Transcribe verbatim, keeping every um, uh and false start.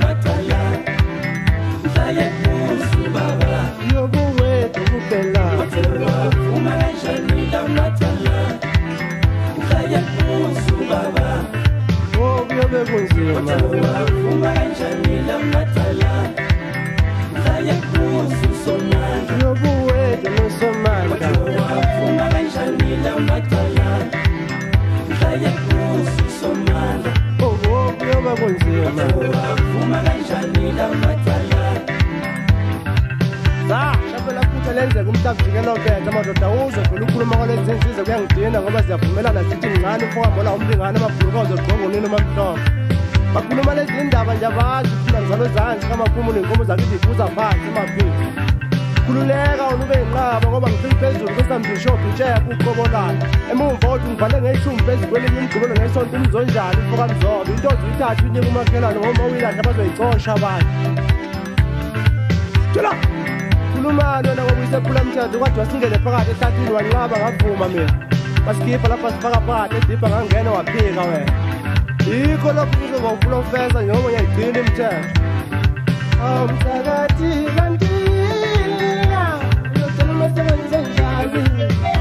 matala Mhlaya kusu baba yobuwethu kuphela Uma kanjani la matala Mhlaya kusu baba oh kuyobe kunzima Uma kanjani la matala Mhlaya kusu somandla yobuwethu nosomandla Uma kanjani la matala Mhlaya kusu somandla oh oh kuyobe kunzima Uma kanjani la matala za shapela futhi lenze kumhlabujikelo bethe amadoda uzwe vele ukhuluma kwalezi zinsiza kuyangidina ngoba siyavumelana sithi ngcane ufokambola umlingane amabhulukazi ogqoka unini omamhlophe bakhuluma lezi ndaba nje abazi ufuna ngizalo zansi kamaphumulo inkomo zakithi ibuza phansi emaphini khululeka ube yinqaba ngoba ngifika phezulu kwesambishophi ntshepha uqobolana emumva othi ngibhale ngeshumi phezulu kwelinye imigqibelo ngesonto umzonjani ufokamzobe into ziyithatha unyeke umakhelwane ngoba uyilahla bazoyicosha abantu tshela khulumani wena ngoba uyisephula mthetho kwadwa singene phakathi ehlathini wanqaba ngavuma mina basikhipha lapha sifaka phakathi edibha ngangena waphika wena yikho lokho kuzoba uprofesa njengoba uyayigcina imithetho awu msakathi kanti uyocela umasebenzi enjani